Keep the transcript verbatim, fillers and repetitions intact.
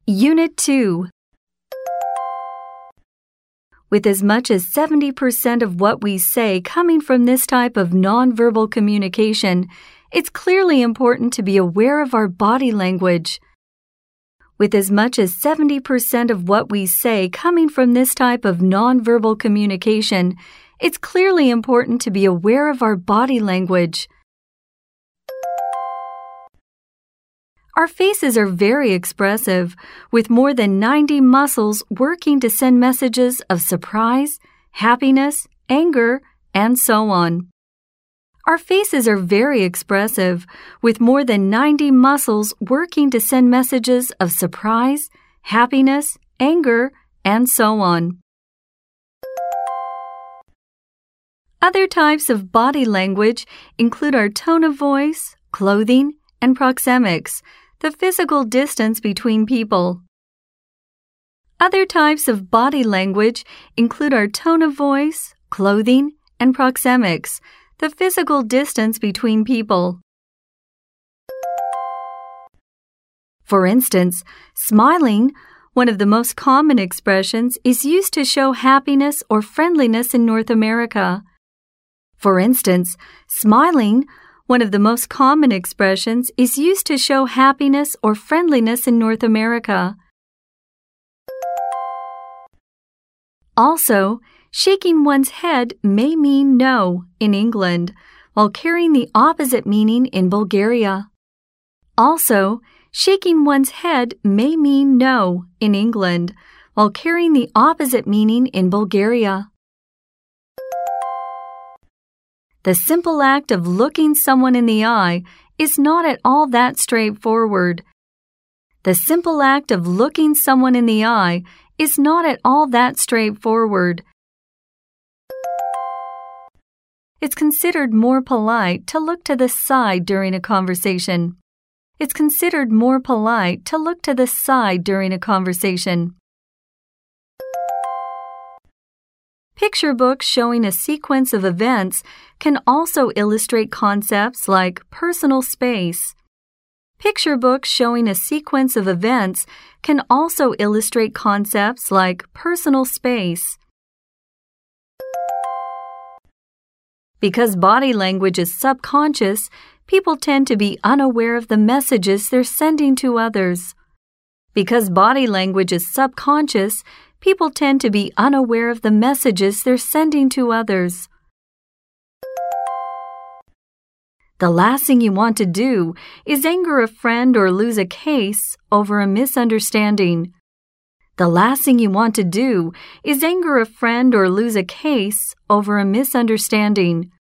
Unit two. With as much as seventy percent of what we say coming from this type of nonverbal communication, it's clearly important to be aware of our body language. With as much as seventy percent of what we say coming from this type of nonverbal communication, it's clearly important to be aware of our body language. Our faces are very expressive, with more than ninety muscles working to send messages of surprise, happiness, anger, and so on. Our faces are very expressive, with more than ninety muscles working to send messages of surprise, happiness, anger, and so on. Other types of body language include our tone of voice, clothing, and proxemics, the physical distance between people. Other types of body language include our tone of voice, clothing, and proxemics, the physical distance between people. For instance, smiling, one of the most common expressions, is used to show happiness or friendliness in North America. For instance, smiling, one of the most common expressions, is used to show happiness or friendliness in North America. Also, shaking one's head may mean no in England, while carrying the opposite meaning in Bulgaria. Also, shaking one's head may mean no in England, while carrying the opposite meaning in Bulgaria. The simple act of looking someone in the eye is not at all that straightforward. The simple act of looking someone in the eye is not at all that straightforward. It's considered more polite to look to the side during a conversation. It's considered more polite to look to the side during a conversation. Picture books showing a sequence of events can also illustrate concepts like personal space. Picture books showing a sequence of events can also illustrate concepts like personal space. Because body language is subconscious, people tend to be unaware of the messages they're sending to others. Because body language is subconscious, people tend to be unaware of the messages they're sending to others. The last thing you want to do is anger a friend or lose a case over a misunderstanding. The last thing you want to do is anger a friend or lose a case over a misunderstanding.